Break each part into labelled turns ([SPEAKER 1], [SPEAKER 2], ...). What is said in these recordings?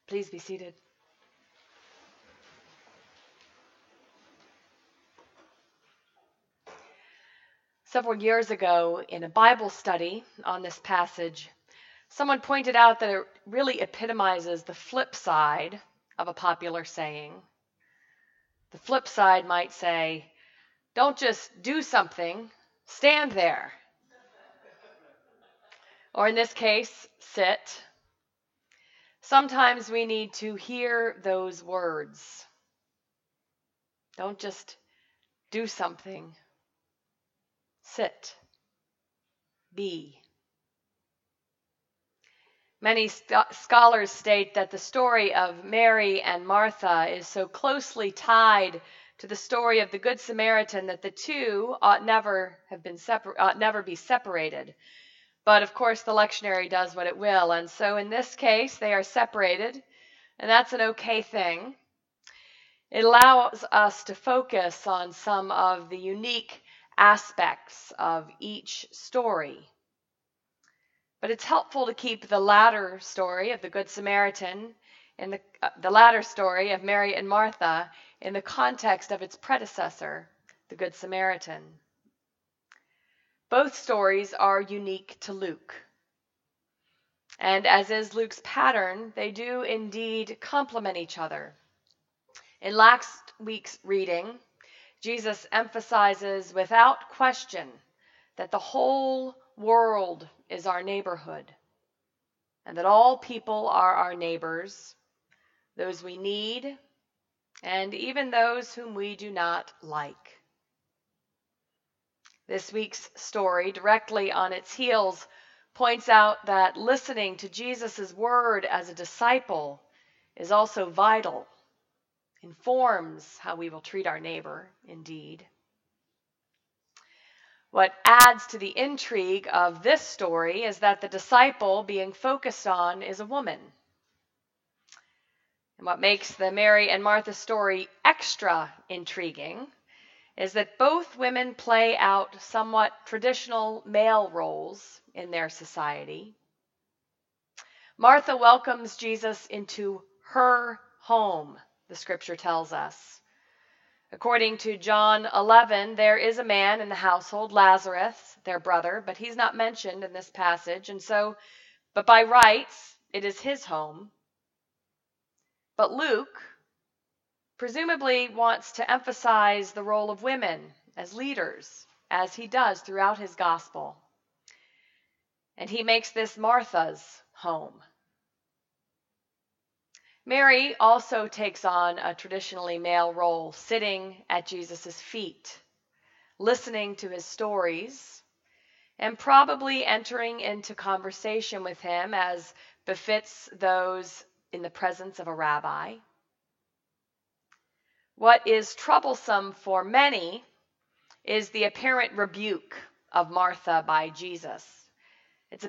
[SPEAKER 1] Please be seated. Several years ago, in a Bible study on this passage, someone pointed out that it really epitomizes the flip side of a popular saying. The flip side might say, don't just do something, stand there. Or in this case, sit. Sometimes we need to hear those words. Don't just do something. Sit. Be. Many scholars state that the story of Mary and Martha is so closely tied to the story of the Good Samaritan that the two ought never be separated. But of course, the lectionary does what it will, and so in this case, they are separated, and that's an okay thing. It allows us to focus on some of the unique aspects of each story. But it's helpful to keep the latter story of the Good Samaritan and the latter story of Mary and Martha in the context of its predecessor, the Good Samaritan. Both stories are unique to Luke. And as is Luke's pattern, they do indeed complement each other. In last week's reading, Jesus emphasizes without question that the whole world is our neighborhood, and that all people are our neighbors, those we need, and even those whom we do not like. This week's story, directly on its heels, points out that listening to Jesus' word as a disciple is also vital, informs how we will treat our neighbor, indeed. What adds to the intrigue of this story is that the disciple being focused on is a woman. And what makes the Mary and Martha story extra intriguing is that both women play out somewhat traditional male roles in their society. Martha welcomes Jesus into her home, the scripture tells us. According to John 11, there is a man in the household, Lazarus, their brother, but he's not mentioned in this passage, but by rights, it is his home. But Luke presumably wants to emphasize the role of women as leaders, as he does throughout his gospel. And he makes this Martha's home. Mary also takes on a traditionally male role, sitting at Jesus' feet, listening to his stories, and probably entering into conversation with him as befits those in the presence of a rabbi. What is troublesome for many is the apparent rebuke of Martha by Jesus. It's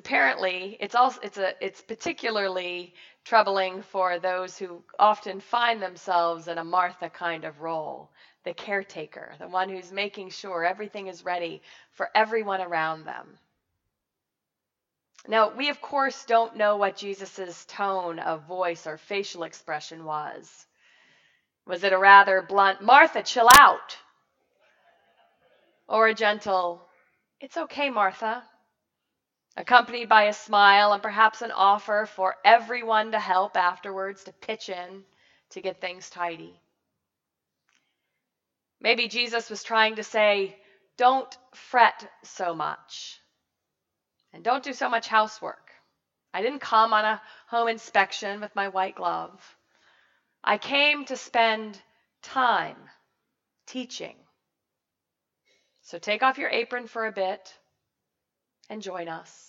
[SPEAKER 1] particularly troubling for those who often find themselves in a Martha kind of role, the caretaker, the one who's making sure everything is ready for everyone around them. Now, we of course don't know what Jesus' tone of voice or facial expression was. Was it a rather blunt, "Martha, chill out," or a gentle, "It's okay, Martha," accompanied by a smile and perhaps an offer for everyone to help afterwards, to pitch in to get things tidy? Maybe Jesus was trying to say, don't fret so much, and don't do so much housework. I didn't come on a home inspection with my white glove. I came to spend time teaching. So take off your apron for a bit and join us.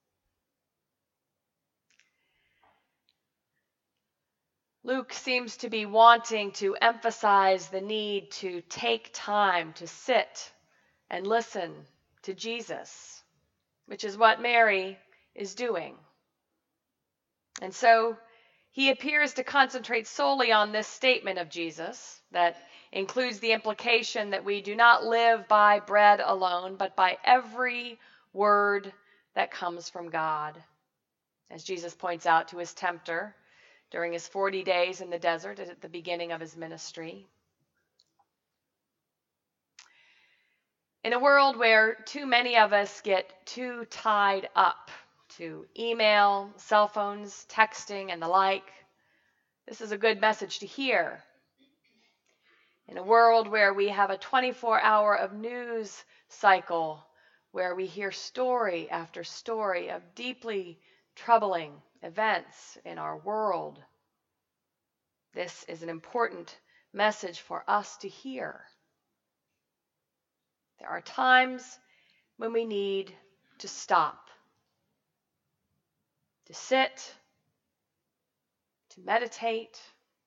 [SPEAKER 1] Luke seems to be wanting to emphasize the need to take time to sit and listen to Jesus, which is what Mary is doing. And so he appears to concentrate solely on this statement of Jesus that includes the implication that we do not live by bread alone, but by every word that comes from God. As Jesus points out to his tempter during his 40 days in the desert at the beginning of his ministry. In a world where too many of us get too tied up to email, cell phones, texting, and the like, this is a good message to hear. In a world where we have a 24-hour of news cycle, where we hear story after story of deeply troubling events in our world, this is an important message for us to hear. There are times when we need to stop, to sit, to meditate,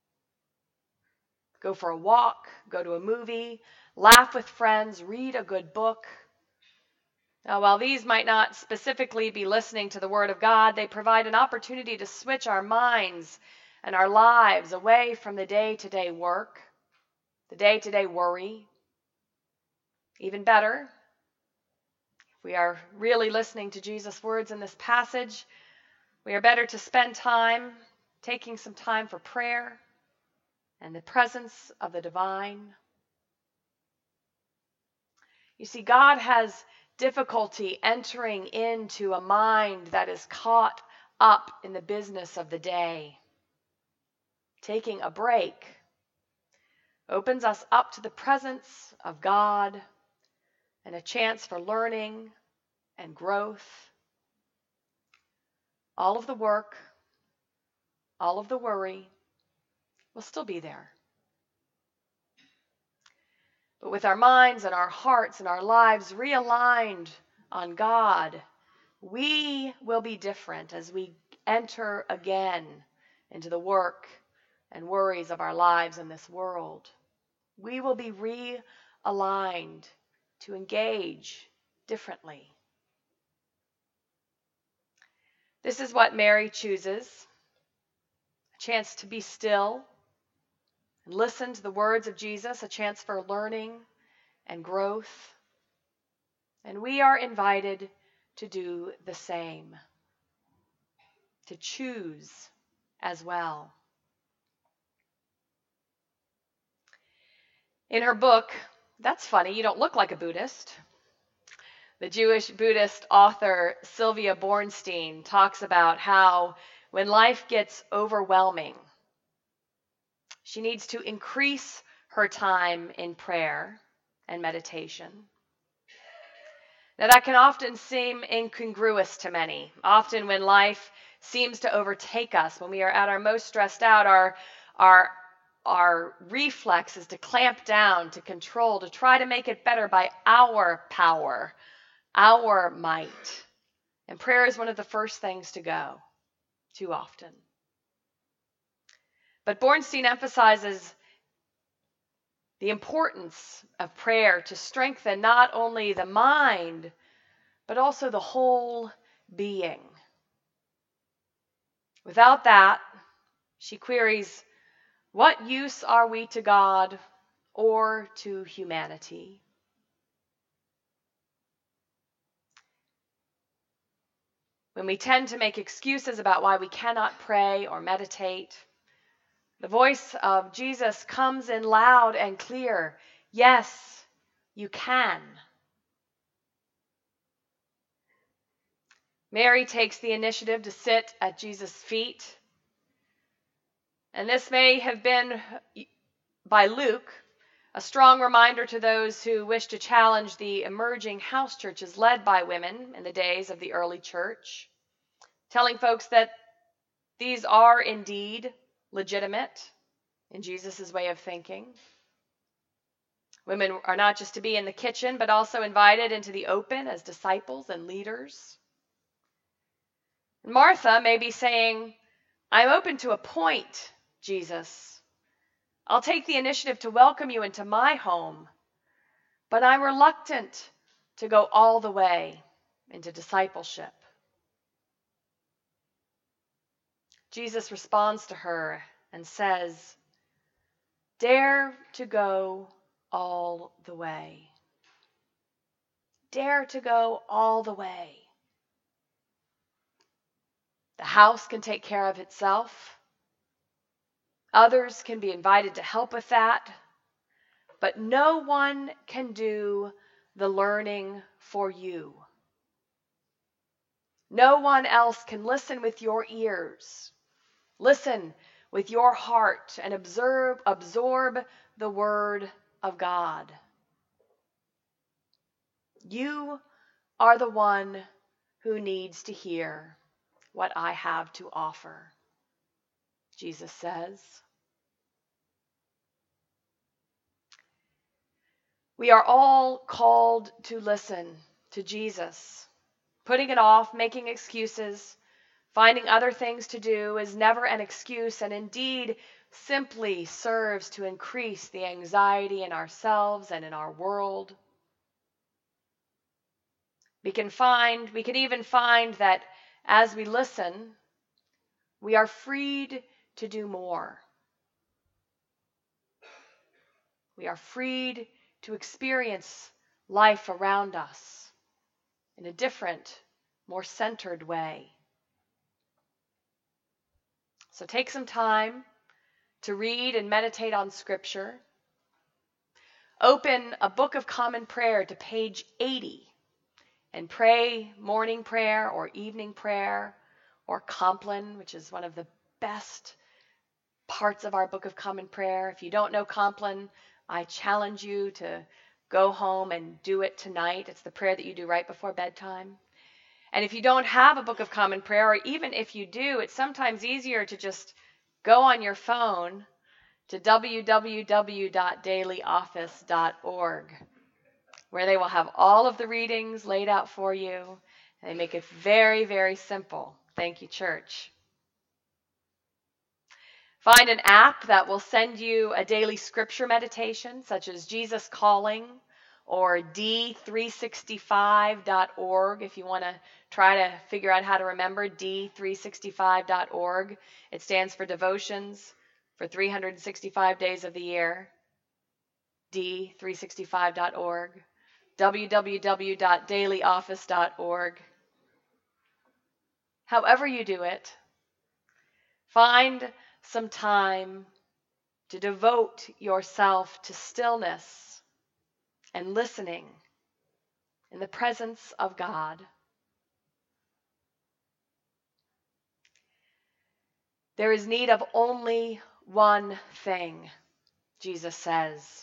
[SPEAKER 1] go for a walk, go to a movie, laugh with friends, read a good book. Now, while these might not specifically be listening to the Word of God, they provide an opportunity to switch our minds and our lives away from the day-to-day work, the day-to-day worry. Even better, if we are really listening to Jesus' words in this passage, we are better to spend time taking some time for prayer and the presence of the divine. You see, God has difficulty entering into a mind that is caught up in the business of the day. Taking a break opens us up to the presence of God and a chance for learning and growth. All of the work, all of the worry will still be there. But with our minds and our hearts and our lives realigned on God, we will be different as we enter again into the work and worries of our lives in this world. We will be realigned to engage differently. This is what Mary chooses, a chance to be still and listen to the words of Jesus, a chance for learning and growth. And we are invited to do the same, to choose as well. In her book, That's Funny, You Don't Look Like a Buddhist, the Jewish Buddhist author Sylvia Boorstein talks about how when life gets overwhelming, she needs to increase her time in prayer and meditation. Now, that can often seem incongruous to many. Often when life seems to overtake us, when we are at our most stressed out, our reflex is to clamp down, to control, to try to make it better by our power, our might. And prayer is one of the first things to go, too often. But Boorstein emphasizes the importance of prayer to strengthen not only the mind, but also the whole being. Without that, she queries, what use are we to God or to humanity? When we tend to make excuses about why we cannot pray or meditate, the voice of Jesus comes in loud and clear. Yes, you can. Mary takes the initiative to sit at Jesus' feet. And this may have been, by Luke, a strong reminder to those who wish to challenge the emerging house churches led by women in the days of the early church, telling folks that these are indeed legitimate in Jesus' way of thinking. Women are not just to be in the kitchen, but also invited into the open as disciples and leaders. Martha may be saying, I'm open to a point, Jesus. I'll take the initiative to welcome you into my home, but I'm reluctant to go all the way into discipleship. Jesus responds to her and says, dare to go all the way. Dare to go all the way. The house can take care of itself. Others can be invited to help with that, but no one can do the learning for you. No one else can listen with your ears, listen with your heart, and absorb the Word of God. You are the one who needs to hear what I have to offer, Jesus says. We are all called to listen to Jesus. Putting it off, making excuses, finding other things to do is never an excuse, and indeed simply serves to increase the anxiety in ourselves and in our world. We can even find that as we listen, we are freed to do more. We are freed to experience life around us in a different, more centered way. So take some time to read and meditate on Scripture. Open a Book of Common Prayer to page 80 and pray morning prayer or evening prayer or Compline, which is one of the best parts of our Book of Common Prayer. If you don't know Compline, I challenge you to go home and do it tonight. It's the prayer that you do right before bedtime. And if you don't have a Book of Common Prayer, or even if you do, it's sometimes easier to just go on your phone to www.dailyoffice.org, where they will have all of the readings laid out for you. And they make it very, very simple. Thank you, church. Find an app that will send you a daily scripture meditation, such as Jesus Calling or D365.org, if you want to try to figure out how to remember D365.org. It stands for Devotions for 365 days of the year. D365.org. www.dailyoffice.org. However you do it, find some time to devote yourself to stillness and listening in the presence of God. There is need of only one thing, Jesus says.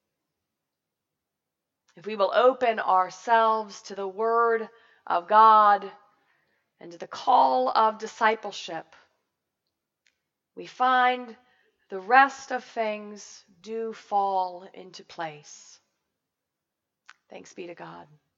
[SPEAKER 1] If we will open ourselves to the Word of God and to the call of discipleship, we find the rest of things do fall into place. Thanks be to God.